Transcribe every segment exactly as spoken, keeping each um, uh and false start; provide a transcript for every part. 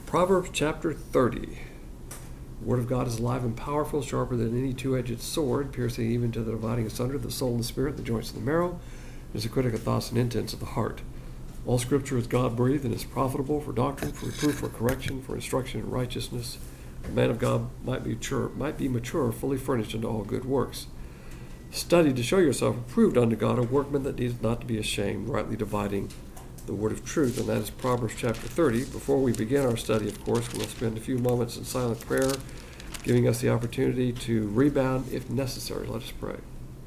Proverbs chapter thirty. The word of God is alive and powerful, sharper than any two-edged sword, piercing even to the dividing asunder of the soul and the spirit, the joints and the marrow, is a critic of thoughts and intents of the heart. All Scripture is God-breathed and is profitable for doctrine, for reproof, for correction, for instruction in righteousness. The man of God might be mature, might be mature, fully furnished unto all good works. Study to show yourself approved unto God, a workman that needs not to be ashamed, rightly dividing the word of truth, and that is Proverbs chapter thirty. Before we begin our study, of course, we'll spend a few moments in silent prayer, giving us the opportunity to rebound if necessary. Let us pray.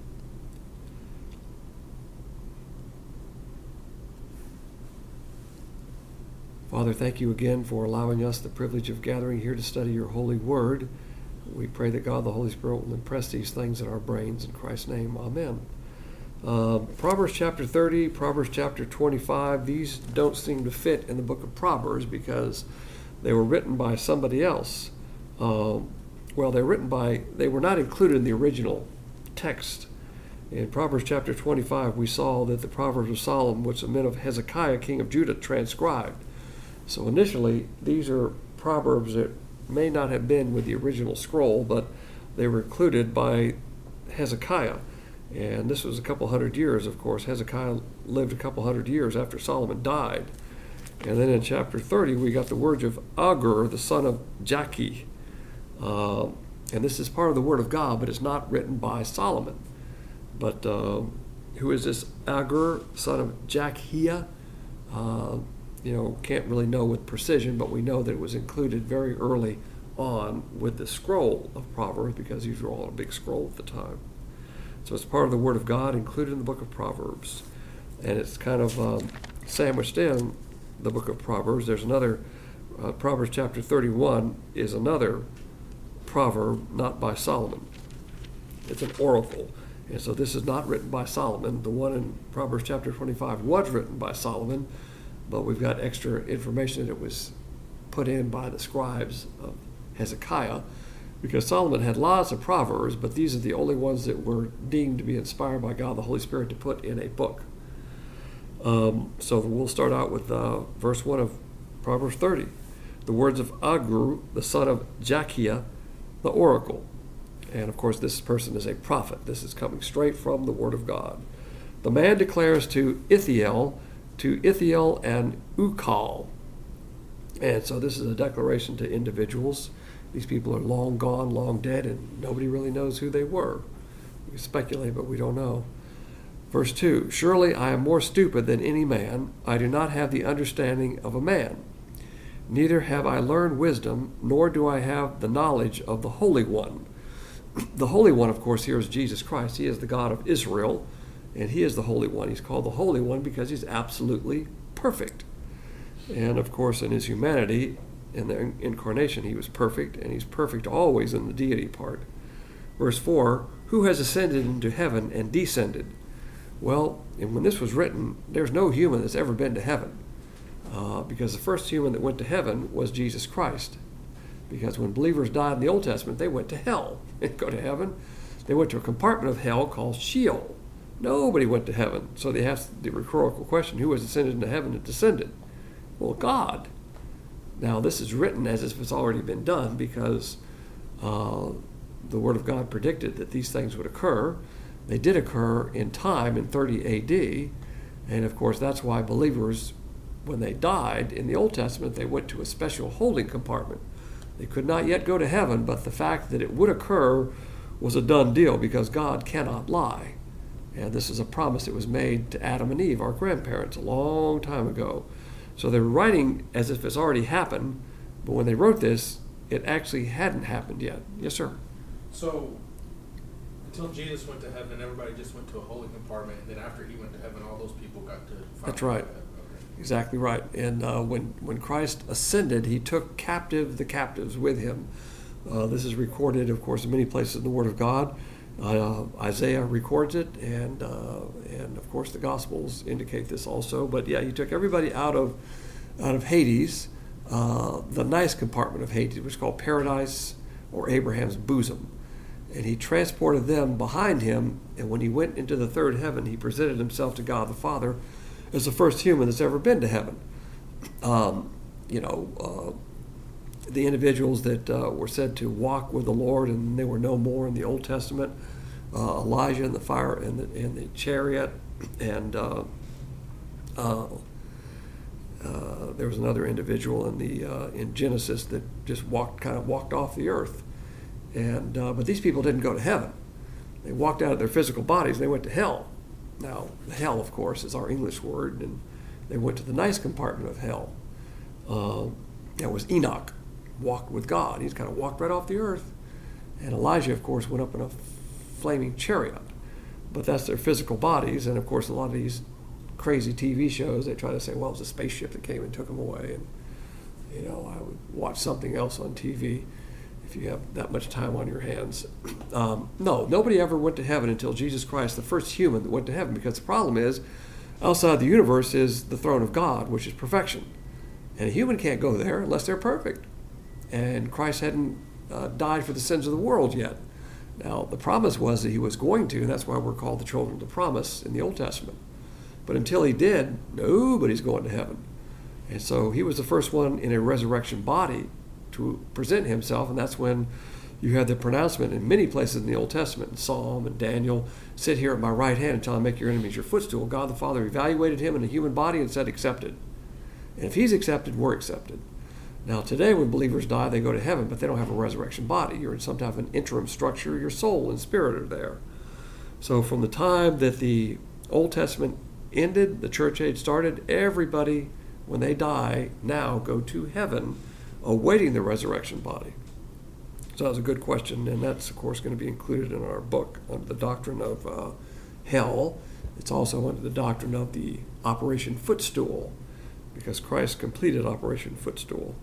Father, thank you again for allowing us the privilege of gathering here to study your holy word. We pray that God, the Holy Spirit, will impress these things in our brains. In Christ's name, amen. Uh, Proverbs chapter thirty, Proverbs chapter twenty-five, these don't seem to fit in the book of Proverbs because they were written by somebody else. Uh, well, they were written by, they were not included in the original text. In Proverbs chapter twenty-five, we saw that the Proverbs of Solomon, which the men of Hezekiah, king of Judah, transcribed. So initially, these are Proverbs that may not have been with the original scroll, but they were included by Hezekiah. And this was a couple hundred years, of course. Hezekiah lived a couple hundred years after Solomon died. And then in chapter thirty, we got the words of Agur, the son of Jakeh. Uh, and this is part of the word of God, but it's not written by Solomon. But uh, who is this Agur, son of Jakeh? Uh, you know, can't really know with precision, but we know that it was included very early on with the scroll of Proverbs because these were all a big scroll at the time. So it's part of the Word of God included in the book of Proverbs. And it's kind of um, sandwiched in the book of Proverbs. There's another, uh, Proverbs chapter thirty-one is another proverb not by Solomon. It's an oracle. And so this is not written by Solomon. The one in Proverbs chapter twenty-five was written by Solomon, but we've got extra information that it was put in by the scribes of Hezekiah, because Solomon had lots of proverbs, but these are the only ones that were deemed to be inspired by God the Holy Spirit to put in a book. Um, so we'll start out with uh, verse one of Proverbs thirty. The words of Agur, the son of Jakeh, the oracle. And of course, this person is a prophet. This is coming straight from the Word of God. The man declares to Ithiel, to Ithiel and Ukal. And so this is a declaration to individuals. These people are long gone, long dead, and nobody really knows who they were. We speculate, but we don't know. Verse two, surely I am more stupid than any man. I do not have the understanding of a man. Neither have I learned wisdom, nor do I have the knowledge of the Holy One. The Holy One, of course, here is Jesus Christ. He is the God of Israel, and he is the Holy One. He's called the Holy One because he's absolutely perfect. And, of course, in his humanity, in the incarnation, he was perfect, and he's perfect always in the deity part. Verse four, who has ascended into heaven and descended? Well, and when this was written, there's no human that's ever been to heaven, uh, because the first human that went to heaven was Jesus Christ. Because when believers died in the Old Testament, they went to hell. They didn't go to heaven. They went to a compartment of hell called Sheol. Nobody went to heaven. So they asked the rhetorical question, who has ascended into heaven and descended? Well, God. Now, this is written as if it's already been done because uh, the Word of God predicted that these things would occur. They did occur in time in thirty A D, and of course that's why believers, when they died in the Old Testament, they went to a special holding compartment. They could not yet go to heaven, but the fact that it would occur was a done deal because God cannot lie. And this is a promise that was made to Adam and Eve, our grandparents, a long time ago. So they were writing as if it's already happened, but when they wrote this, it actually hadn't happened yet. Yes, sir? So, until Jesus went to heaven, everybody just went to a holy compartment, and then after he went to heaven, all those people got to find That's right. Okay. Exactly right. And uh, when, when Christ ascended, he took captive the captives with him. Uh, this is recorded, of course, in many places in the Word of God. Uh, Isaiah records it, and uh, and of course the Gospels indicate this also. But yeah, he took everybody out of out of Hades, uh, the nice compartment of Hades, which is called Paradise or Abraham's bosom, and he transported them behind him. And when he went into the third heaven, he presented himself to God the Father as the first human that's ever been to heaven. Um, you know, uh, the individuals that uh, were said to walk with the Lord and they were no more in the Old Testament, uh, Elijah in the fire in the, in the chariot, and uh, uh, uh, there was another individual in the uh, in Genesis that just walked kind of walked off the earth, and uh, but these people didn't go to heaven. They walked out of their physical bodies and they went to hell. Now, hell, of course, is our English word, and they went to the nice compartment of hell. Uh, that was Enoch, walked with God. He's kind of walked right off the earth. And Elijah, of course, went up in a flaming chariot. But that's their physical bodies. And, of course, a lot of these crazy T V shows, they try to say, well, it was a spaceship that came and took them away. And, you know, I would watch something else on T V if you have that much time on your hands. Um, no, nobody ever went to heaven until Jesus Christ, the first human that went to heaven, because the problem is, outside the universe is the throne of God, which is perfection. And a human can't go there unless they're perfect. And Christ hadn't uh, died for the sins of the world yet. Now, the promise was that he was going to, and that's why we're called the children of the promise in the Old Testament. But until he did, nobody's going to heaven. And so he was the first one in a resurrection body to present himself, and that's when you had the pronouncement in many places in the Old Testament, in Psalm and Daniel, sit here at my right hand until I make your enemies your footstool. God the Father evaluated him in a human body and said, accepted. And if he's accepted, we're accepted. Now today when believers die, they go to heaven, but they don't have a resurrection body. You're in some type of an interim structure. Your soul and spirit are there. So from the time that the Old Testament ended, the church age started, everybody, when they die, now go to heaven, awaiting the resurrection body. So that was a good question, and that's, of course, going to be included in our book under the doctrine of uh, hell. It's also under the doctrine of the Operation Footstool, because Christ completed Operation Footstool.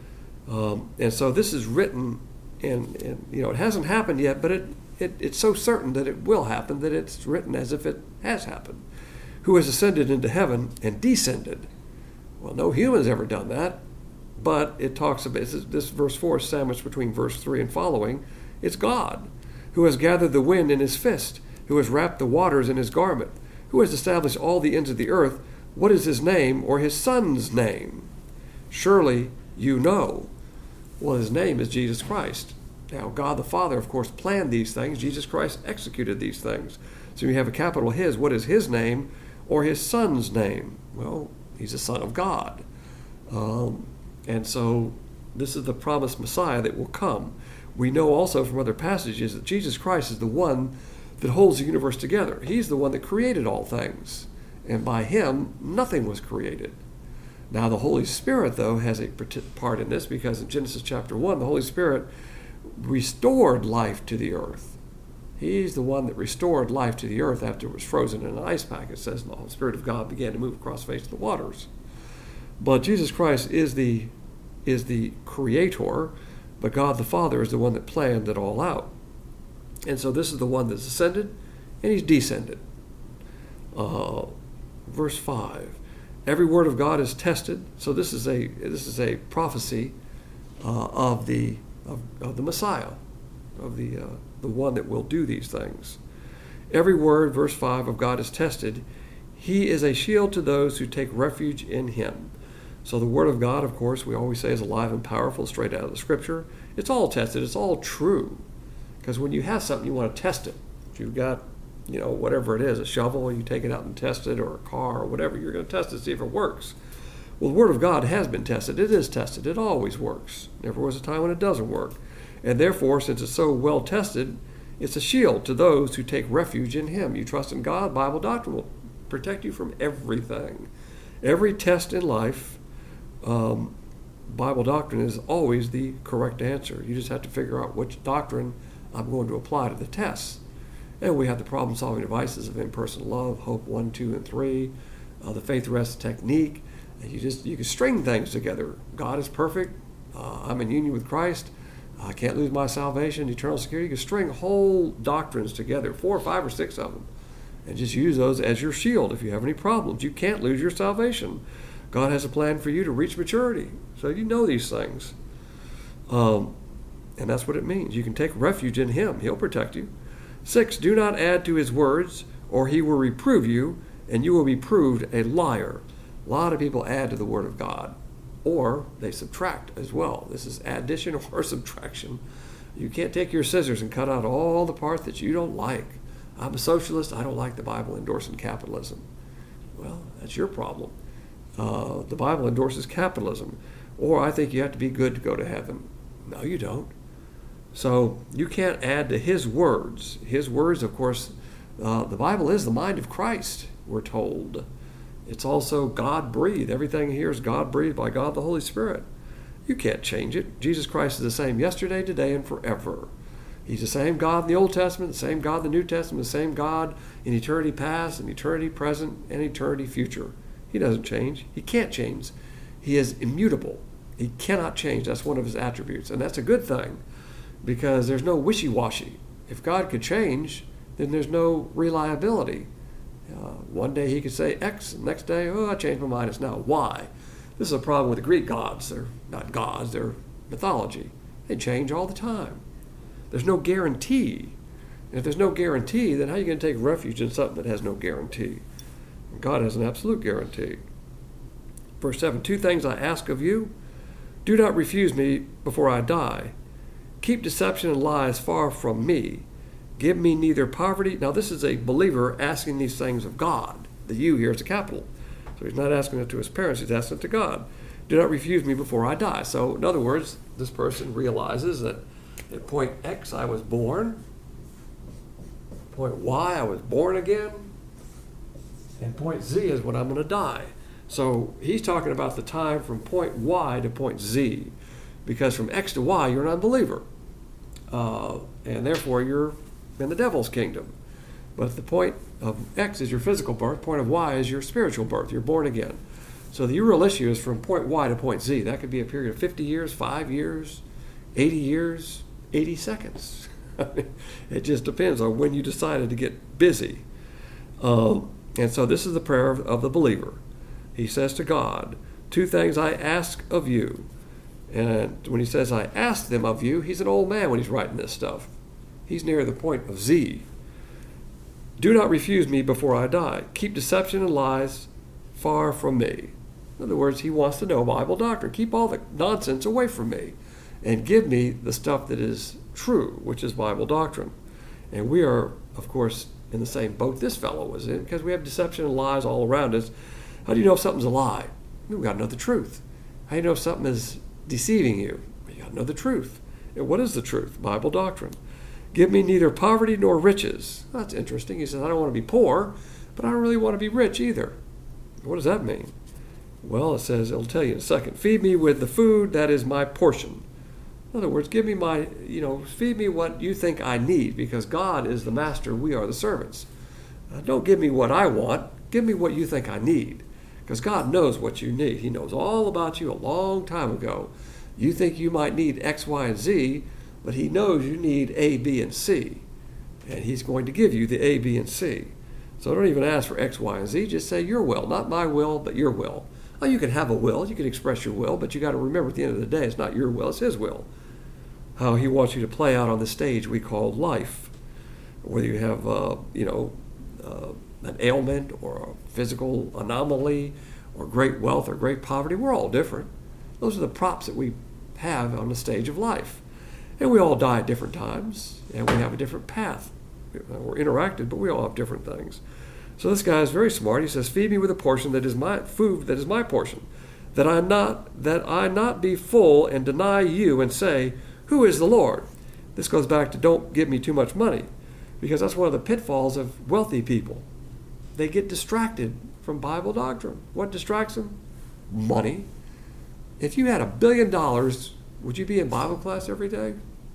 Um, and so this is written, and, and you know, it hasn't happened yet, but it, it it's so certain that it will happen that it's written as if it has happened. Who has ascended into heaven and descended? Well, no human's ever done that. But it talks about, this verse four is sandwiched between verse three and following. It's God, who has gathered the wind in his fist, who has wrapped the waters in his garment, who has established all the ends of the earth. What is his name, or his son's name? Surely you know. Well, his name is Jesus Christ. Now, God the Father, of course, planned these things. Jesus Christ executed these things. So you have a capital His. What is his name, or his son's name? Well, he's the Son of God. Um... And so this is the promised Messiah that will come. We know also from other passages that Jesus Christ is the one that holds the universe together. He's the one that created all things. And by him, nothing was created. Now the Holy Spirit, though, has a part in this, because in Genesis chapter one, the Holy Spirit restored life to the earth. He's the one that restored life to the earth after it was frozen in an ice pack. It says the Spirit of God began to move across the face of the waters. But Jesus Christ is the is the creator, but God the Father is the one that planned it all out. And so this is the one that's ascended, and he's descended. Uh, verse five, every word of God is tested. So this is a this is a prophecy uh, of the of, of the Messiah, of the uh, the one that will do these things. Every word, verse five, of God is tested. He is a shield to those who take refuge in him. So the Word of God, of course, we always say is alive and powerful, straight out of the Scripture. It's all tested. It's all true. Because when you have something, you want to test it. If you've got, you know, whatever it is, a shovel, you take it out and test it, or a car, or whatever, you're going to test it to see if it works. Well, the Word of God has been tested. It is tested. It always works. Never was a time when it doesn't work. And therefore, since it's so well tested, it's a shield to those who take refuge in him. You trust in God, Bible doctrine will protect you from everything. Every test in life, Um, Bible doctrine is always the correct answer. You just have to figure out which doctrine I'm going to apply to the tests. And we have the problem-solving devices of in-person love, hope one, two, and three, uh, the faith rest technique. And you just you can string things together. God is perfect. Uh, I'm in union with Christ. I can't lose my salvation, eternal security. You can string whole doctrines together, four or five or six of them, and just use those as your shield if you have any problems. You can't lose your salvation. God has a plan for you to reach maturity. So you know these things. Um, and that's what it means. You can take refuge in him. He'll protect you. Six, do not add to his words, or he will reprove you, and you will be proved a liar. A lot of people add to the word of God. or they subtract as well. This is addition or subtraction. You can't take your scissors and cut out all the part that you don't like. I'm a socialist. I don't like the Bible endorsing capitalism. Well, that's your problem. Uh, the Bible endorses capitalism. Or I think you have to be good to go to heaven. No, you don't. So you can't add to his words. His words, of course, uh, the Bible is the mind of Christ, we're told. It's also God-breathed. Everything here is God-breathed by God the Holy Spirit. You can't change it. Jesus Christ is the same yesterday, today, and forever. He's the same God in the Old Testament, the same God in the New Testament, the same God in eternity past, and eternity present, and eternity future. He doesn't change. He can't change. He is immutable. He cannot change. That's one of his attributes. And that's a good thing, because there's no wishy-washy. If God could change, then there's no reliability. Uh, one day he could say X, the next day, oh, I changed my mind, it's now Y. This is a problem with the Greek gods. They're not gods, they're mythology. They change all the time. There's no guarantee. And if there's no guarantee, then how are you going to take refuge in something that has no guarantee? God has an absolute guarantee. Verse seven, two things I ask of you. Do not refuse me before I die. Keep deception and lies far from me. Give me neither poverty. Now this is a believer asking these things of God. The you here is a capital. So he's not asking it to his parents, he's asking it to God. Do not refuse me before I die. So in other words, this person realizes that at point X I was born, point Y I was born again, and point Z is when I'm going to die. So he's talking about the time from point Y to point Z, because from X to Y you're an unbeliever, uh, and therefore you're in the devil's kingdom. But the point of X is your physical birth, point of Y is your spiritual birth, you're born again. So the real issue is from point Y to point Z. That could be a period of fifty years, five years, eighty years, eighty seconds. It just depends on when you decided to get busy. Um, and so this is the prayer of, of the believer. He says to God, two things I ask of you. And when he says, I ask them of you, he's an old man when he's writing this stuff. He's near the point of Z. Do not refuse me before I die. Keep deception and lies far from me. In other words, he wants to know Bible doctrine. Keep all the nonsense away from me and give me the stuff that is true, which is Bible doctrine. And we are, of course, in the same boat this fellow was in, because we have deception and lies all around us. How do you know if something's a lie? We've got to know the truth. How do you know if something is deceiving you? You've got to know the truth. And what is the truth? Bible doctrine. Give me neither poverty nor riches. That's interesting. He says, I don't want to be poor, but I don't really want to be rich either. What does that mean? Well, it says, it'll tell you in a second. Feed me with the food that is my portion. In other words, give me my, you know, feed me what you think I need, because God is the master, we are the servants. Uh, don't give me what I want. Give me what you think I need, because God knows what you need. He knows all about you a long time ago. You think you might need X, Y, and Z, but he knows you need A, B, and C, and he's going to give you the A, B, and C. So don't even ask for X, Y, and Z. Just say your will, not my will, but your will. Oh, you can have a will, you can express your will, but you got to remember at the end of the day, it's not your will, it's his will. How he wants you to play out on the stage we call life. Whether you have, uh, you know, uh, an ailment or a physical anomaly or great wealth or great poverty, we're all different. Those are the props that we have on the stage of life. And we all die at different times, and we have a different path. We're interacted, but we all have different things. So this guy is very smart. He says, feed me with a portion that is my food, that is my portion, that I not that I not be full and deny you and say, who is the Lord? This goes back to don't give me too much money, because that's one of the pitfalls of wealthy people. They get distracted from Bible doctrine. What distracts them? Money. If you had a billion dollars, would you be in Bible class every day?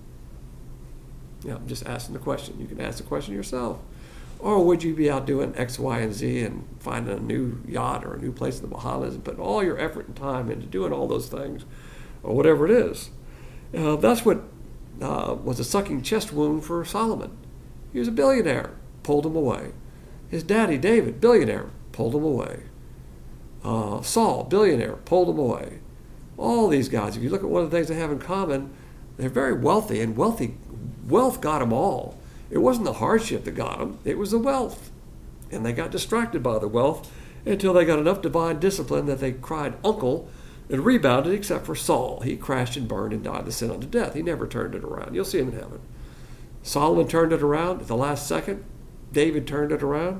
Yeah, I'm just asking the question. You can ask the question yourself. Or would you be out doing X, Y, and Z and finding a new yacht or a new place in the Bahamas and putting all your effort and time into doing all those things, or whatever it is? Uh, that's what uh, was a sucking chest wound for Solomon. He was a billionaire, pulled him away. His daddy, David, billionaire, pulled him away. Uh, Saul, billionaire, pulled him away. All these guys, if you look at one of the things they have in common, they're very wealthy, and wealthy wealth got them all. It wasn't the hardship that got them, it was the wealth. And they got distracted by the wealth until they got enough divine discipline that they cried uncle and rebounded except for Saul. He crashed and burned and died the sin unto death. He never turned it around. You'll see him in heaven. Solomon turned it around at the last second. David turned it around.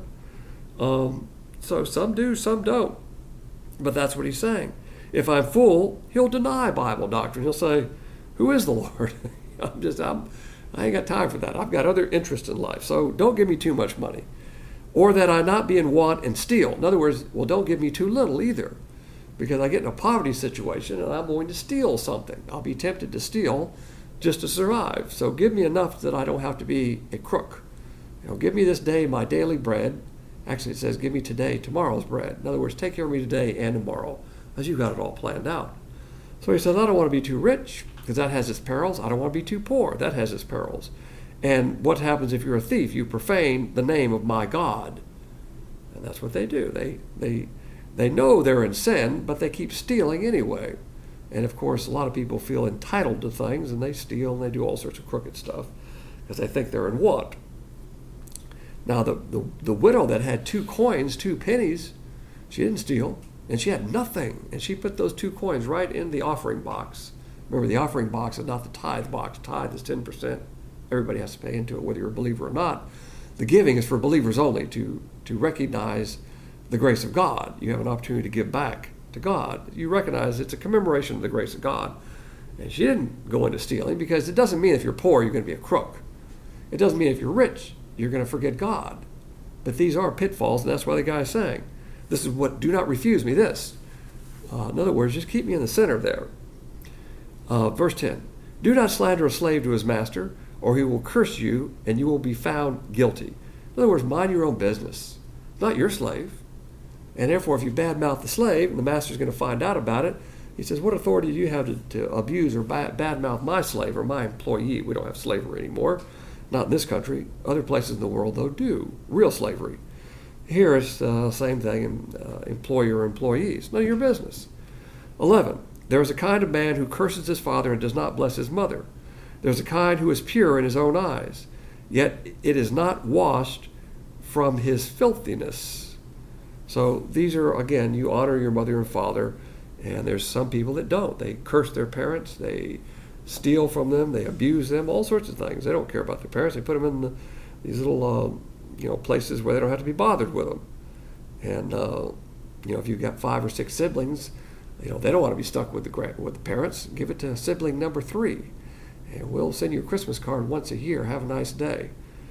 Um, so some do, some don't. But that's what he's saying. If I'm full, he'll deny Bible doctrine. He'll say, who is the Lord? I'm just, I'm, I ain't got time for that. I've got other interests in life. So don't give me too much money. Or that I not be in want and steal. In other words, well, don't give me too little either. Because I get in a poverty situation and I'm going to steal something. I'll be tempted to steal just to survive. So give me enough that I don't have to be a crook. You know, give me this day my daily bread. Actually, it says, give me today tomorrow's bread. In other words, take care of me today and tomorrow, as you've got it all planned out. So he says, I don't want to be too rich, because that has its perils. I don't want to be too poor. That has its perils. And what happens if you're a thief? You profane the name of my God. And that's what they do. They, they, they know they're in sin, but they keep stealing anyway. And of course, a lot of people feel entitled to things, and they steal and they do all sorts of crooked stuff because they think they're in want. Now, the, the, the widow that had two coins, two pennies, she didn't steal, and she had nothing. And she put those two coins right in the offering box. Remember, the offering box is not the tithe box. Tithe is ten percent. Everybody has to pay into it, whether you're a believer or not. The giving is for believers only, to, to recognize the grace of God. You have an opportunity to give back to God. You recognize it's a commemoration of the grace of God. And she didn't go into stealing, because it doesn't mean if you're poor, you're going to be a crook. It doesn't mean if you're rich, you're going to forget God. But these are pitfalls, and that's why the guy is saying, this is what, do not refuse me this. Uh, in other words, just keep me in the center there. Uh, verse ten, do not slander a slave to his master, or he will curse you, and you will be found guilty. In other words, mind your own business. It's not your slave. And therefore, if you badmouth the slave, and the master's going to find out about it, he says, what authority do you have to, to abuse or bad, badmouth my slave or my employee? We don't have slavery anymore. Not in this country. Other places in the world, though, do. Real slavery. Here it's the uh, same thing in uh, employer-employees. None of your business. eleven. There is a kind of man who curses his father and does not bless his mother. There is a kind who is pure in his own eyes, yet it is not washed from his filthiness. So these are, again, you honor your mother and father, and there's some people that don't. They curse their parents. They steal from them, they abuse them, all sorts of things. They don't care about their parents. They put them in the, these little, uh, you know, places where they don't have to be bothered with them. And uh, you know, if you've got five or six siblings, you know, they don't want to be stuck with the gra- with the parents. Give it to sibling number three, and we'll send you a Christmas card once a year. Have a nice day.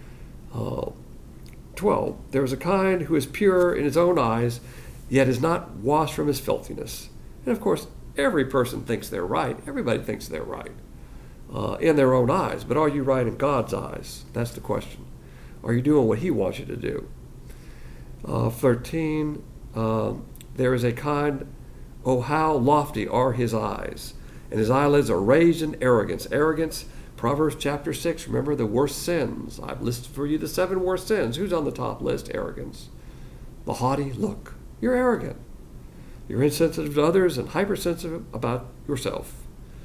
Uh, Twelve. There is a kind who is pure in his own eyes, yet is not washed from his filthiness. And of course, every person thinks they're right. Everybody thinks they're right uh, in their own eyes. But are you right in God's eyes? That's the question. Are you doing what he wants you to do? Uh, thirteen, uh, there is a kind, oh, how lofty are his eyes, and his eyelids are raised in arrogance. Arrogance, Proverbs chapter six, remember the worst sins. I've listed for you the seven worst sins. Who's on the top list? Arrogance. The haughty look. You're arrogant. You're insensitive to others and hypersensitive about yourself.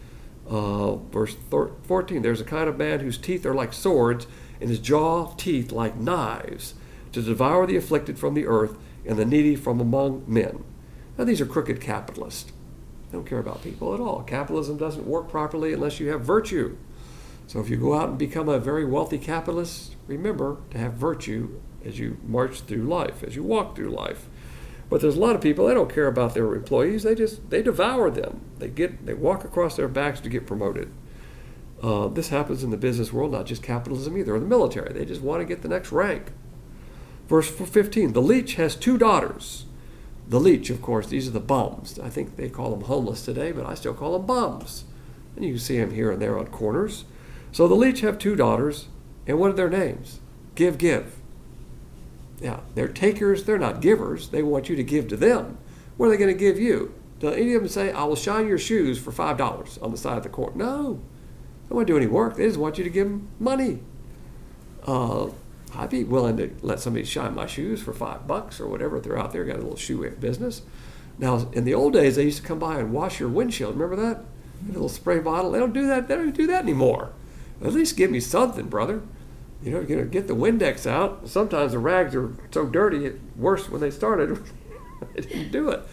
Uh, verse fourteen, there's a kind of man whose teeth are like swords, and his jaw teeth like knives, to devour the afflicted from the earth and the needy from among men. Now these are crooked capitalists. They don't care about people at all. Capitalism doesn't work properly unless you have virtue. So if you go out and become a very wealthy capitalist, remember to have virtue as you march through life, as you walk through life. But there's a lot of people, they don't care about their employees. They just, they devour them. They get, they walk across their backs to get promoted. Uh, this happens in the business world, not just capitalism either, or the military. They just want to get the next rank. Verse fifteen, the leech has two daughters. The leech, of course, these are the bums. I think they call them homeless today, but I still call them bums. And you can see them here and there on corners. So the leech have two daughters, and what are their names? Give, give. Yeah, they're takers, they're not givers. They want you to give to them. What are they going to give you? Do any of them say, I will shine your shoes for five dollars on the side of the court? No. They don't want to do any work. They just want you to give them money. Uh, I'd be willing to let somebody shine my shoes for five bucks or whatever if they're out there, got a little shoe business. Now, in the old days, they used to come by and wash your windshield. Remember that? A little spray bottle. They don't do that. They don't do that anymore. At least give me something, brother. You know, you're going to get the Windex out. Sometimes the rags are so dirty, it's worse when they started. They didn't do it.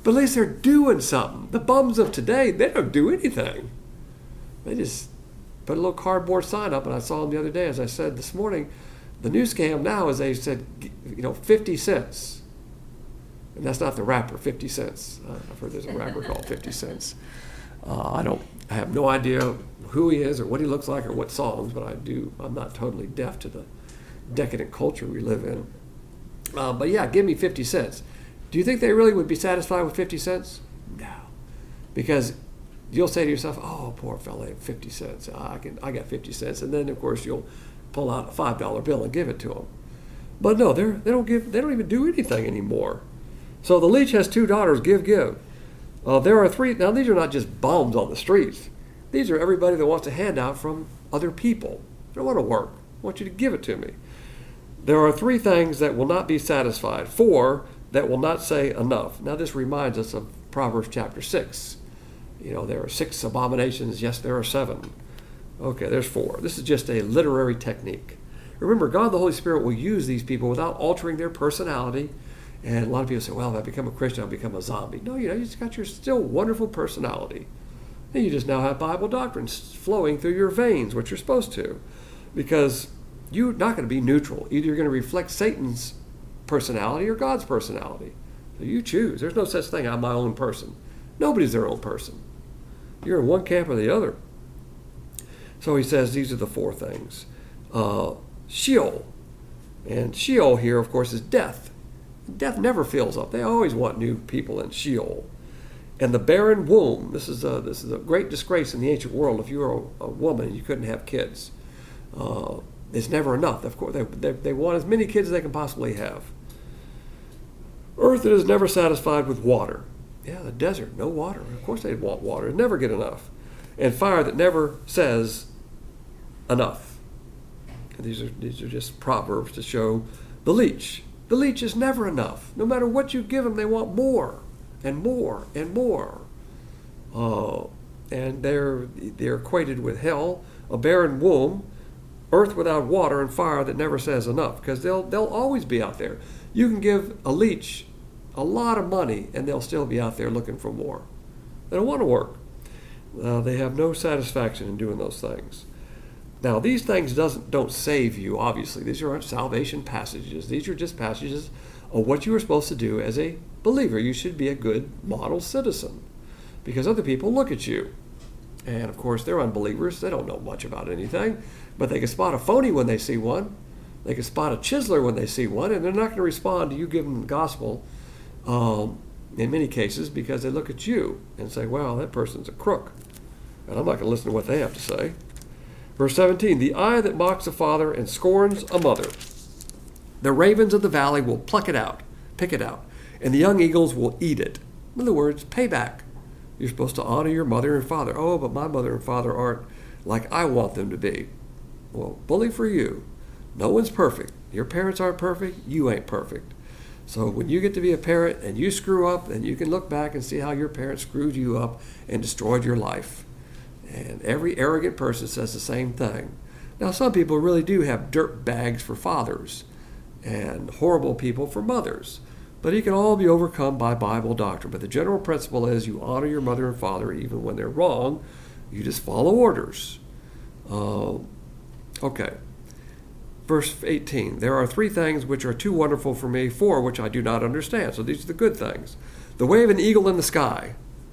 But at least they're doing something. The bums of today, they don't do anything. They just put a little cardboard sign up, and I saw them the other day, as I said this morning. The new scam now is they said, you know, fifty cents. And that's not the rapper, fifty cents. Uh, I've heard there's a rapper called fifty cents. Uh, I don't, I have no idea who he is or what he looks like or what songs, but I do, I'm not totally deaf to the decadent culture we live in. Uh, but yeah, give me fifty cents. Do you think they really would be satisfied with fifty cents? No. Because you'll say to yourself, oh, poor fella, fifty cents. I can, I got fifty cents. And then, of course, you'll pull out a five dollar bill and give it to them. But no, they're, they don't give, they don't even do anything anymore. So the leech has two daughters, give, give. Uh, there are three, now these are not just bums on the streets. These are everybody that wants a handout from other people. They don't want to work. I want you to give it to me. There are three things that will not be satisfied, four that will not say enough. Now this reminds us of Proverbs chapter six. You know, there are six abominations, yes, there are seven. Okay, there's four. This is just a literary technique. Remember, God the Holy Spirit will use these people without altering their personality. And a lot of people say, well, if I become a Christian, I'll become a zombie. No, you know, you just got your still wonderful personality. And you just now have Bible doctrines flowing through your veins, which you're supposed to. Because you're not going to be neutral. Either you're going to reflect Satan's personality or God's personality. So you choose. There's no such thing, I'm my own person. Nobody's their own person. You're in one camp or the other. So he says these are the four things. Uh, Sheol. And Sheol here, of course, is death. Death never fills up. They always want new people in Sheol. And the barren womb, this is a, this is a great disgrace in the ancient world. If you were a, a woman and you couldn't have kids, uh, it's never enough. Of course, they, they, they want as many kids as they can possibly have. Earth that is never satisfied with water. Yeah, the desert, no water. Of course they'd want water. It'd never get enough. And fire that never says enough. And these are, these are just proverbs to show the leech. The leech is never enough. No matter what you give them, they want more and more and more. Uh, and they're they're equated with hell, a barren womb, earth without water, and fire that never says enough. Because they'll they'll always be out there. You can give a leech a lot of money, and they'll still be out there looking for more. They don't want to work. Uh, they have no satisfaction in doing those things. Now, these things doesn't don't save you, obviously. These aren't salvation passages. These are just passages of what you are supposed to do as a believer. You should be a good model citizen because other people look at you. And, of course, they're unbelievers. They don't know much about anything, but they can spot a phony when they see one. They can spot a chiseler when they see one, and they're not going to respond to you giving them the gospel um, in many cases because they look at you and say, well, that person's a crook, and I'm not going to listen to what they have to say. Verse seventeen, the eye that mocks a father and scorns a mother. The ravens of the valley will pluck it out, pick it out, and the young eagles will eat it. In other words, payback. You're supposed to honor your mother and father. Oh, but my mother and father aren't like I want them to be. Well, bully for you. No one's perfect. Your parents aren't perfect. You ain't perfect. So when you get to be a parent and you screw up, then you can look back and see how your parents screwed you up and destroyed your life. And every arrogant person says the same thing. Now, some people really do have dirt bags for fathers and horrible people for mothers. But it can all be overcome by Bible doctrine. But the general principle is you honor your mother and father even when they're wrong. You just follow orders. Uh, okay. Verse eighteen, there are three things which are too wonderful for me, four which I do not understand. So these are the good things. The way of an eagle in the sky.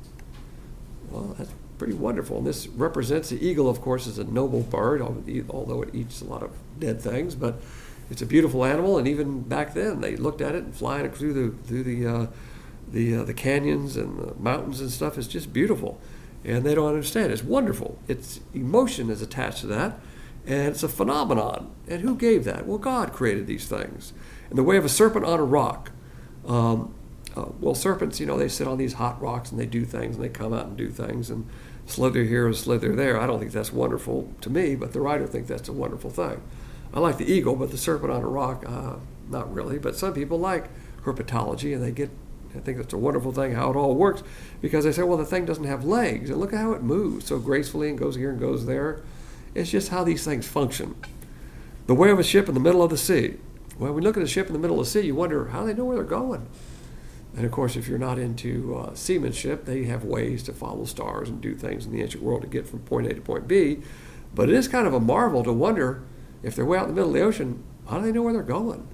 Well, that's pretty wonderful. And this represents the eagle, of course, is a noble bird, although it eats a lot of dead things. But it's a beautiful animal, and even back then they looked at it and flying it through the through the uh, the uh, the canyons and the mountains and stuff. It's just beautiful, and they don't understand. It's wonderful. Its emotion is attached to that, and it's a phenomenon. And who gave that? Well, God created these things. In the way of a serpent on a rock. Um, uh, well, serpents, you know, they sit on these hot rocks and they do things, and they come out and do things and slither here and slither there. I don't think that's wonderful to me, but the writer thinks that's a wonderful thing. I like the eagle, but the serpent on a rock, uh, not really. But some people like herpetology, and they get, I think that's a wonderful thing, how it all works, because they say, well, the thing doesn't have legs, and look at how it moves so gracefully and goes here and goes there. It's just how these things function. The way of a ship in the middle of the sea. Well, when you look at a ship in the middle of the sea, you wonder how they know where they're going. And of course, if you're not into uh, seamanship, they have ways to follow stars and do things in the ancient world to get from point A to point B. But it is kind of a marvel to wonder if they're way out in the middle of the ocean, how do they know where they're going?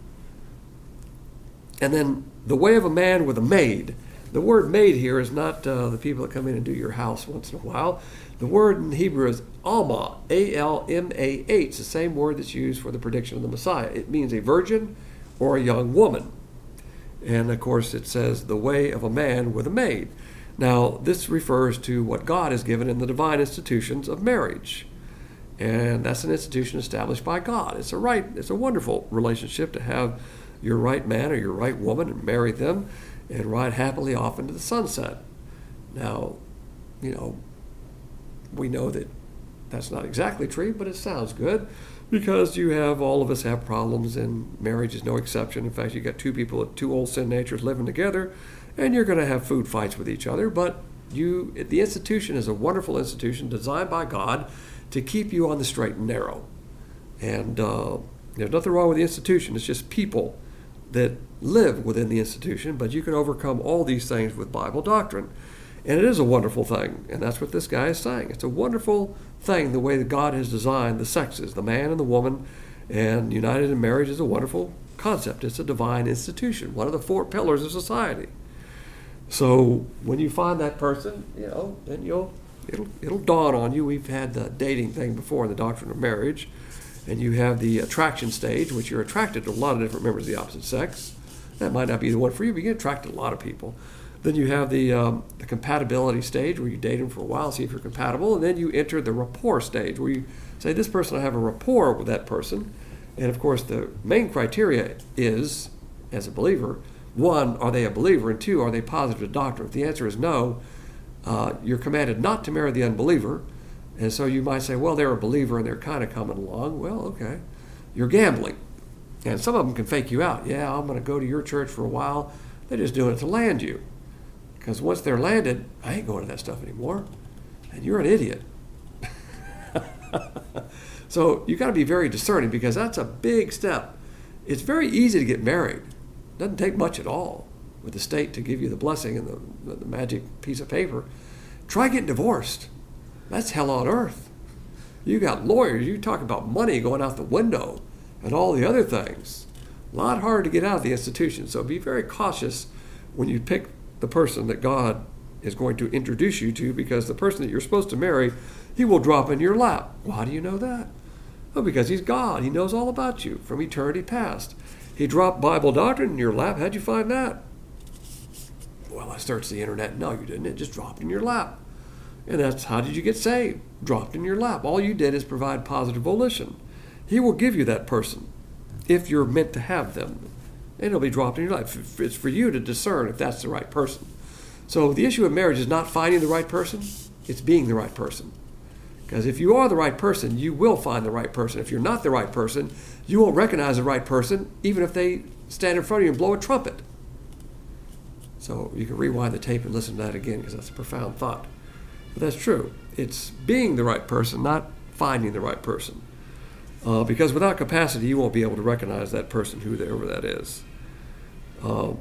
And then the way of a man with a maid. The word maid here is not uh, the people that come in and do your house once in a while. The word in Hebrew is Alma, A L M A H, the same word that's used for the prediction of the Messiah. It means a virgin or a young woman. And of course it says the way of a man with a maid. Now this refers to what God has given in the divine institutions of marriage. And that's an institution established by God. It's a right, it's a wonderful relationship to have your right man or your right woman and marry them and ride happily off into the sunset. Now, you know, we know that that's not exactly true, but it sounds good because you have, all of us have problems, and marriage is no exception. In fact, you got two people with two old sin natures living together, and you're going to have food fights with each other, but you, the institution is a wonderful institution designed by God to keep you on the straight and narrow. And uh, there's nothing wrong with the institution. It's just people that live within the institution, but you can overcome all these things with Bible doctrine. And it is a wonderful thing, and that's what this guy is saying. It's a wonderful thing, the way that God has designed the sexes, the man and the woman, and united in marriage is a wonderful concept. It's a divine institution, one of the four pillars of society. So when you find that person, you know, then you'll it'll it'll dawn on you. We've had the dating thing before in the doctrine of marriage, and you have the attraction stage, which you're attracted to a lot of different members of the opposite sex. That might not be the one for you, but you get attracted to a lot of people. Then you have the, um, the compatibility stage, where you date them for a while, see if you're compatible, and then you enter the rapport stage, where you say, this person, I have a rapport with that person. And of course, the main criteria is, as a believer, one, are they a believer? And two, are they positive to doctrine? If the answer is no, uh, you're commanded not to marry the unbeliever. And so you might say, well, they're a believer and they're kind of coming along. Well, okay. You're gambling. And some of them can fake you out. Yeah, I'm going to go to your church for a while. They're just doing it to land you. Because once they're landed, I ain't going to that stuff anymore. And you're an idiot. So you got to be very discerning, because that's a big step. It's very easy to get married. It doesn't take much at all with the state to give you the blessing and the, the magic piece of paper. Try getting divorced. That's hell on earth. You got lawyers. You talk about money going out the window and all the other things. A lot harder to get out of the institution. So be very cautious when you pick the person that God is going to introduce you to, because the person that you're supposed to marry, he will drop in your lap. Well, how do you know that? Well, because he's God. He knows all about you from eternity past. He dropped Bible doctrine in your lap. How'd you find that? Well, I searched the internet. No, you didn't. It just dropped in your lap. And that's, how did you get saved? Dropped in your lap. All you did is provide positive volition. He will give you that person if you're meant to have them. And it'll be dropped in your life. It's for you to discern if that's the right person. So the issue of marriage is not finding the right person. It's being the right person. Because if you are the right person, you will find the right person. If you're not the right person, you won't recognize the right person, even if they stand in front of you and blow a trumpet. So you can rewind the tape and listen to that again, because that's a profound thought. But that's true. It's being the right person, not finding the right person. Uh, because without capacity, you won't be able to recognize that person, whoever that is. Uh,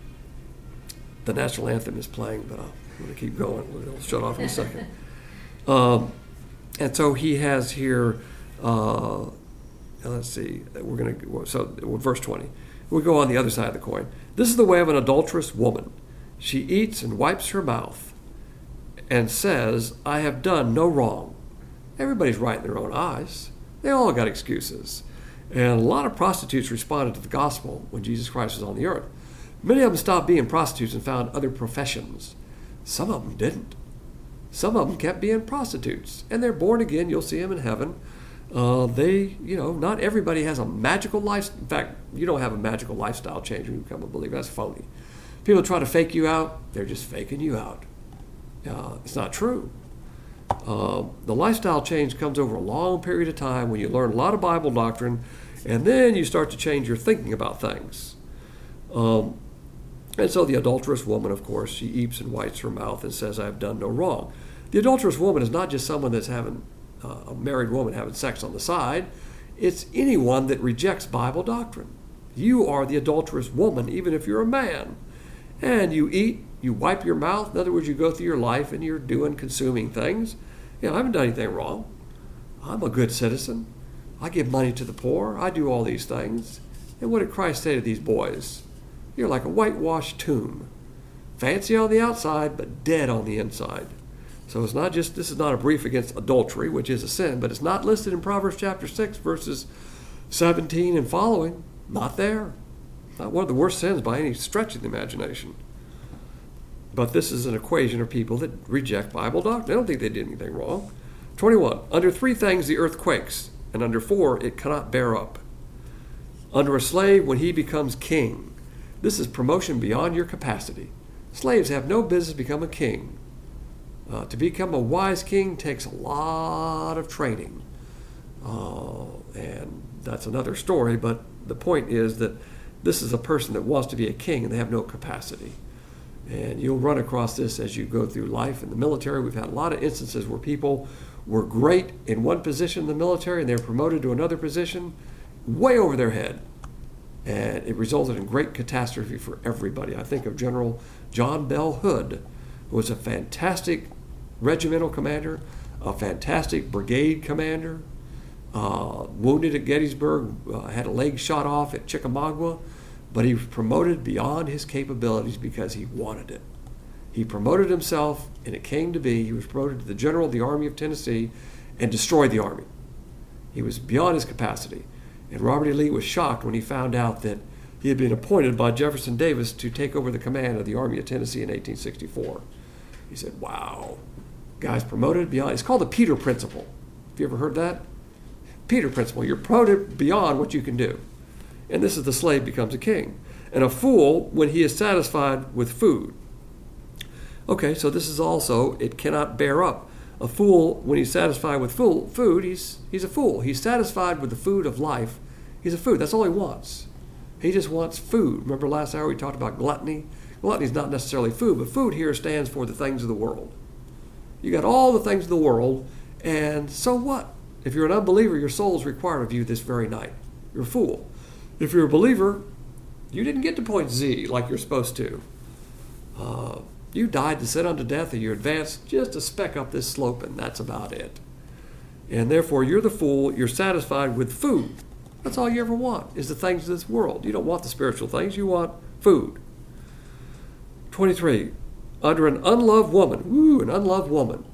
the national anthem is playing, but I'm going to keep going. It'll shut off in a second. Um, and so he has here, uh, let's see, we're going to, so verse twenty. We go on the other side of the coin. This is the way of an adulterous woman. She eats and wipes her mouth and says, I have done no wrong. Everybody's right in their own eyes. They all got excuses. And a lot of prostitutes responded to the gospel when Jesus Christ was on the earth. Many of them stopped being prostitutes and found other professions. Some of them didn't. Some of them kept being prostitutes. And they're born again. You'll see them in heaven. Uh, they, you know, not everybody has a magical life. In fact, you don't have a magical lifestyle change when you become a believer. That's phony. People try to fake you out. They're just faking you out. Uh, it's not true. Uh, the lifestyle change comes over a long period of time when you learn a lot of Bible doctrine, and then you start to change your thinking about things. Um, and so the adulterous woman, of course, she eats and wipes her mouth and says, I have done no wrong. The adulterous woman is not just someone that's having, uh, a married woman having sex on the side. It's anyone that rejects Bible doctrine. You are the adulterous woman, even if you're a man. and you eat, you wipe your mouth. In other words, you go through your life and you're doing, consuming things. You know, I haven't done anything wrong. I'm a good citizen. I give money to the poor. I do all these things. And what did Christ say to these boys? You're like a whitewashed tomb. Fancy on the outside, but dead on the inside. So it's not just, this is not a brief against adultery, which is a sin, but it's not listed in Proverbs chapter six, verses seventeen and following. Not there. Not one of the worst sins by any stretch of the imagination. But this is an equation of people that reject Bible doctrine. They don't think they did anything wrong. twenty-one, under three things the earth quakes, and under four it cannot bear up. Under a slave when he becomes king. This is promotion beyond your capacity. Slaves have no business becoming a king. Uh, to become a wise king takes a lot of training. Uh, and that's another story, but the point is that this is a person that wants to be a king and they have no capacity. And you'll run across this as you go through life. In the military, we've had a lot of instances where people were great in one position in the military and they were promoted to another position way over their head. And it resulted in great catastrophe for everybody. I think of General John Bell Hood, who was a fantastic regimental commander, a fantastic brigade commander, uh, wounded at Gettysburg, uh, had a leg shot off at Chickamauga, but he was promoted beyond his capabilities because he wanted it. He promoted himself, and it came to be, he was promoted to the general of the Army of Tennessee and destroyed the Army. He was beyond his capacity. And Robert E. Lee was shocked when he found out that he had been appointed by Jefferson Davis to take over the command of the Army of Tennessee in eighteen sixty-four. He said, wow, guy's promoted beyond, it's called the Peter Principle. Have you ever heard that? Peter Principle, you're promoted beyond what you can do. And this is the slave becomes a king. And a fool when he is satisfied with food. Okay, so this is also, it cannot bear up. A fool, when he's satisfied with fool, food, he's he's a fool. He's satisfied with the food of life. He's a food. That's all he wants. He just wants food. Remember last hour we talked about gluttony? Gluttony is not necessarily food, but food here stands for the things of the world. You got all the things of the world, and so what? If you're an unbeliever, your soul is required of you this very night. You're a fool. If you're a believer, you didn't get to point Z like you're supposed to. Uh, You died to sit unto death, and you advanced just a speck up this slope, and that's about it. And therefore, you're the fool. You're satisfied with food. That's all you ever want, is the things of this world. You don't want the spiritual things. You want food. twenty-three, under an unloved woman. Woo, an unloved woman.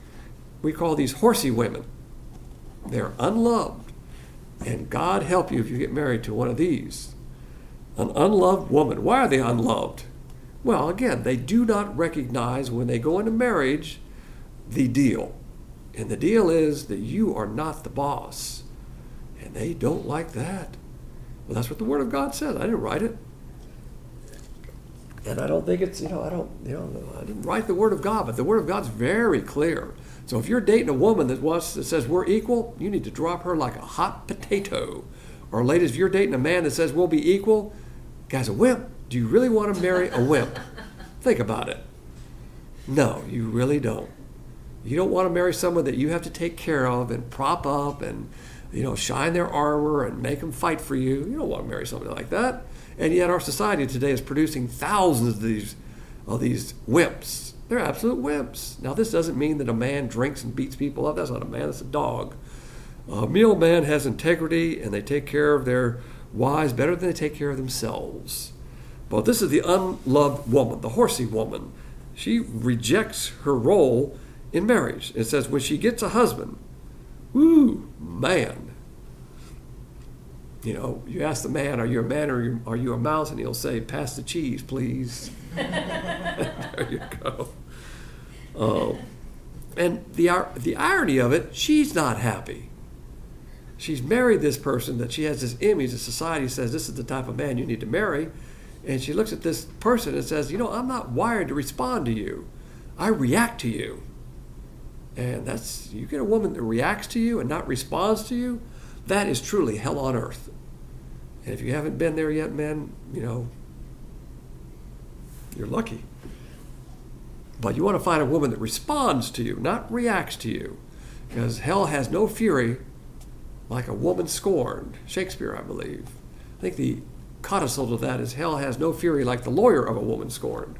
We call these horsey women. They're unloved. And God help you if you get married to one of these. An unloved woman. Why are they unloved? Well, again, they do not recognize when they go into marriage the deal. And the deal is that you are not the boss. And they don't like that. Well, that's what the Word of God says. I didn't write it. And I don't think it's, you know, I don't, you know, I didn't write the Word of God, but the Word of God's very clear. So if you're dating a woman that wants, that says we're equal, you need to drop her like a hot potato. Or ladies, if you're dating a man that says we'll be equal, guy's a wimp. Do you really want to marry a wimp? Think about it. No, you really don't. You don't want to marry someone that you have to take care of and prop up and, you know, shine their armor and make them fight for you. You don't want to marry somebody like that. And yet our society today is producing thousands of these, of these wimps. They're absolute wimps. Now, this doesn't mean that a man drinks and beats people up. That's not a man. That's a dog. A male man has integrity, and they take care of their wives better than they take care of themselves. But this is the unloved woman, the horsey woman. She rejects her role in marriage. It says when she gets a husband, woo, man. You know, you ask the man, are you a man or are you a mouse? And he'll say, pass the cheese, please. There you go. Um, and the the irony of it, she's not happy. She's married this person that she has this image that society says this is the type of man you need to marry. And she looks at this person and says, you know, I'm not wired to respond to you. I react to you. And that's, you get a woman that reacts to you and not responds to you, that is truly hell on earth. And if you haven't been there yet, men, you know, you're lucky. But you want to find a woman that responds to you, not reacts to you. Because hell has no fury like a woman scorned. Shakespeare, I believe. I think the codicil to that is hell has no fury like the lawyer of a woman scorned.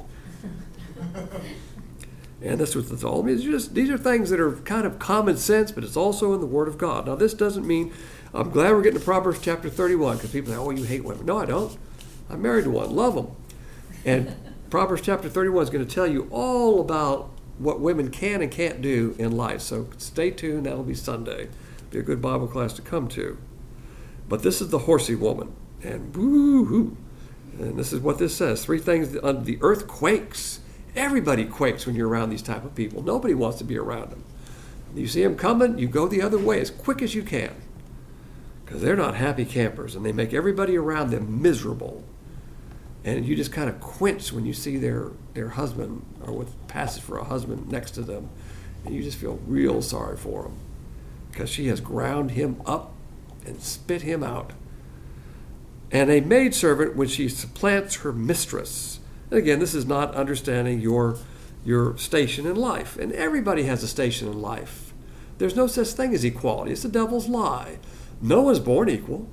And that's what it's all. I mean, it's just, these are things that are kind of common sense, but it's also in the Word of God. Now, this doesn't mean, I'm glad we're getting to Proverbs chapter thirty-one, because people say, oh, you hate women. No, I don't. I'm married to one. Love them. And Proverbs chapter thirty-one is going to tell you all about what women can and can't do in life. So stay tuned. That'll be Sunday. Be a good Bible class to come to. But this is the horsey woman. And woo-hoo. And this is what this says. Three things. The earth quakes. Everybody quakes when you're around these type of people. Nobody wants to be around them. You see them coming, you go the other way as quick as you can. Because they're not happy campers, and they make everybody around them miserable. And you just kind of quince when you see their, their husband, or with passes for a husband next to them. And you just feel real sorry for him. Because she has ground him up and spit him out. And a maidservant, when she supplants her mistress. And again, this is not understanding your, your station in life. And everybody has a station in life. There's no such thing as equality. It's the devil's lie. No one's born equal.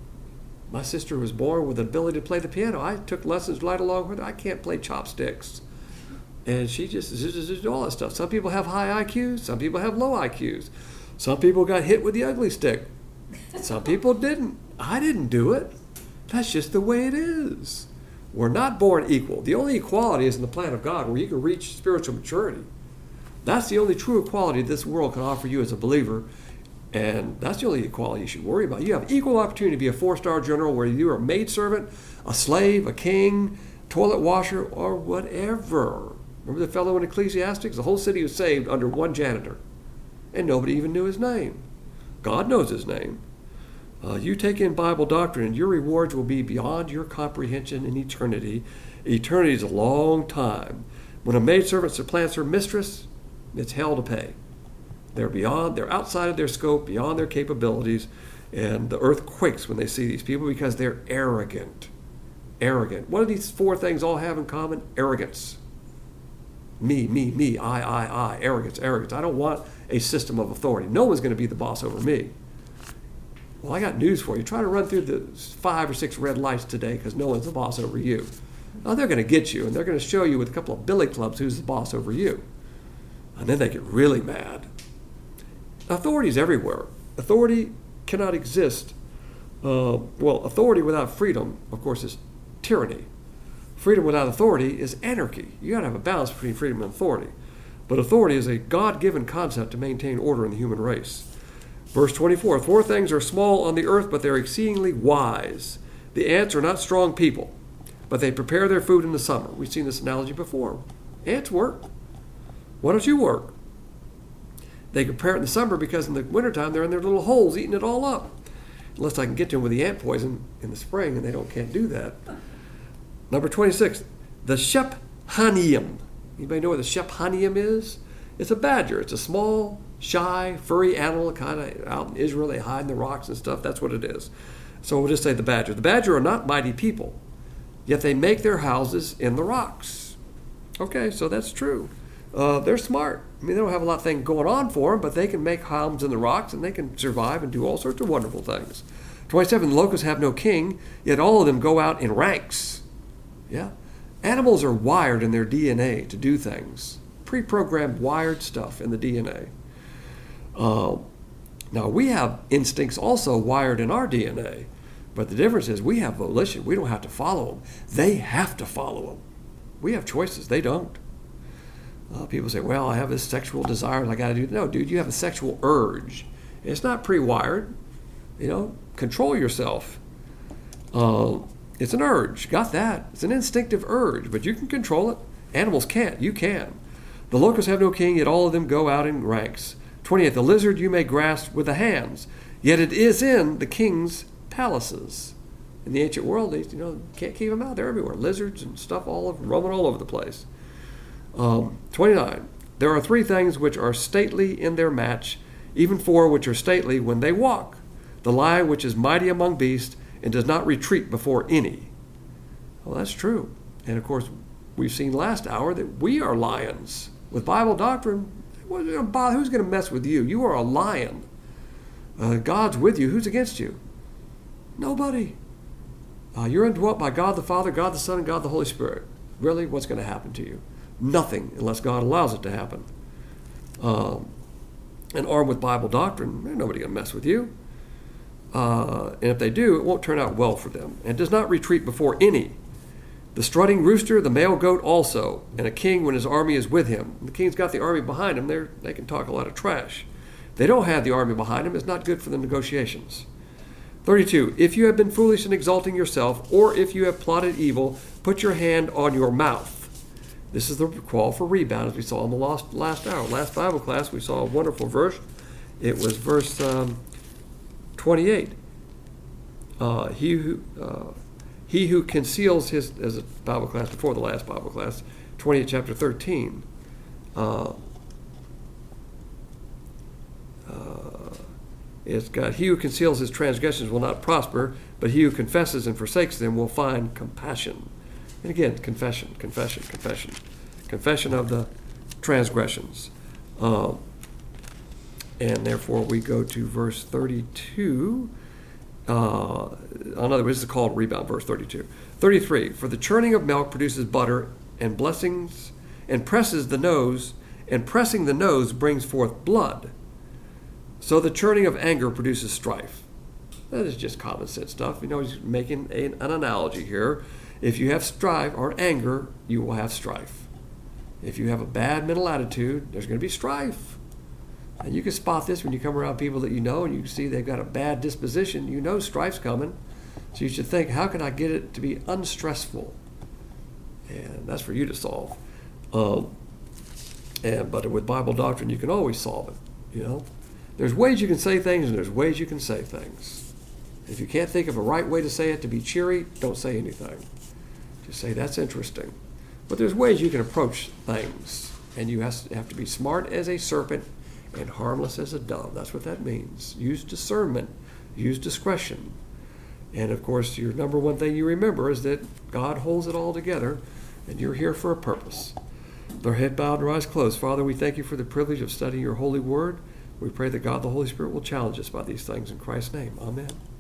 My sister was born with the ability to play the piano. I took lessons right along with her. I can't play chopsticks. And she just did all that stuff. Some people have high I Qs. Some people have low I Qs. Some people got hit with the ugly stick. Some people didn't. I didn't do it. That's just the way it is. We're not born equal. The only equality is in the plan of God, where you can reach spiritual maturity. That's the only true equality this world can offer you as a believer, and that's the only equality you should worry about. You have equal opportunity to be a four-star general, whether you are a maidservant, a slave, a king, toilet washer, or whatever. Remember the fellow in Ecclesiastes? The whole city was saved under one janitor, and nobody even knew his name. God knows his name. Uh, you take in Bible doctrine, and your rewards will be beyond your comprehension in eternity. Eternity is a long time. When a maidservant supplants her mistress, it's hell to pay. They're beyond, they're outside of their scope, beyond their capabilities, and the earth quakes when they see these people because they're arrogant. Arrogant. What do these four things all have in common? Arrogance. Me, me, me, I, I, I. Arrogance, arrogance. I don't want a system of authority. No one's going to be the boss over me. Well, I got news for you. Try to run through the five or six red lights today because no one's the boss over you. Now, they're going to get you, and they're going to show you with a couple of billy clubs who's the boss over you. And then they get really mad. Authority is everywhere. Authority cannot exist. Uh, well, authority without freedom, of course, is tyranny. Freedom without authority is anarchy. You got to have a balance between freedom and authority. But authority is a God-given concept to maintain order in the human race. Verse twenty-four, four things are small on the earth, but they're exceedingly wise. The ants are not strong people, but they prepare their food in the summer. We've seen this analogy before. Ants work. Why don't you work? They prepare it in the summer because in the wintertime they're in their little holes eating it all up. Unless I can get to them with the ant poison in the spring, and they don't can't do that. Number twenty-six, the shephanium. Anybody know what the shephanium is? It's a badger. It's a small, shy, furry animal, kind of out in Israel. They hide in the rocks and stuff. That's what it is. So we'll just say the badger. The badger are not mighty people, yet they make their houses in the rocks. Okay, so that's true. Uh, they're smart. I mean, they don't have a lot of things going on for them, but they can make homes in the rocks, and they can survive and do all sorts of wonderful things. twenty-seven, the locusts have no king, yet all of them go out in ranks. Yeah. Animals are wired in their D N A to do things. Pre-programmed, wired stuff in the D N A. Uh, now, we have instincts also wired in our D N A, but the difference is we have volition. We don't have to follow them. They have to follow them. We have choices. They don't. Uh, people say, well, I have this sexual desire. I got to do it. No, dude, you have a sexual urge. It's not pre-wired. You know, control yourself. Uh, it's an urge. Got that. It's an instinctive urge, but you can control it. Animals can't. You can. The locusts have no king, yet all of them go out in ranks. twenty-eight, the lizard you may grasp with the hands, yet it is in the king's palaces. In the ancient world, they, you know, can't keep them out. They're everywhere. Lizards and stuff all over, roaming all over the place. Um, twenty-nine, there are three things which are stately in their match, even four which are stately when they walk. The lion which is mighty among beasts and does not retreat before any. Well, that's true. And of course, we've seen last hour that we are lions. With Bible doctrine, who's going to mess with you? You are a lion. Uh, God's with you. Who's against you? Nobody. Uh, you're indwelt by God the Father, God the Son, and God the Holy Spirit. Really, what's going to happen to you? Nothing, unless God allows it to happen. Um, and armed with Bible doctrine, there's nobody going to mess with you. Uh, and if they do, it won't turn out well for them. And does not retreat before any. The strutting rooster, the male goat also, and a king when his army is with him. And the king's got the army behind him. They're, they can talk a lot of trash. If they don't have the army behind him, it's not good for the negotiations. thirty-two. If you have been foolish in exalting yourself, or if you have plotted evil, put your hand on your mouth. This is the call for rebound, as we saw in the last, last hour. Last Bible class, we saw a wonderful verse. It was verse um, twenty-eight. Uh, he who uh, he who conceals his, as a Bible class before the last Bible class, twenty-eight, chapter thirteen. Uh, uh, it's got, he who conceals his transgressions will not prosper, but he who confesses and forsakes them will find compassion. And again, confession, confession, confession. Confession of the transgressions. Uh, and therefore we go to verse thirty-two. Uh, in other words, this is called rebound, verse thirty-two. thirty-three, for the churning of milk produces butter, and blessings, and presses the nose, and pressing the nose brings forth blood. So the churning of anger produces strife. That is just common sense stuff. You know, he's making a, an analogy here. If you have strife or anger, you will have strife. If you have a bad mental attitude, there's going to be strife. And you can spot this when you come around people that you know and you see they've got a bad disposition. You know strife's coming. So you should think, how can I get it to be unstressful? And that's for you to solve. Um, and But with Bible doctrine, you can always solve it. You know, there's ways you can say things and there's ways you can say things. If you can't think of a right way to say it to be cheery, don't say anything. Just say, that's interesting. But there's ways you can approach things. And you have to be smart as a serpent and harmless as a dove. That's what that means. Use discernment. Use discretion. And of course, your number one thing you remember is that God holds it all together, and you're here for a purpose. With our head bowed and our eyes closed, Father, we thank you for the privilege of studying your holy word. We pray that God the Holy Spirit will challenge us by these things in Christ's name. Amen.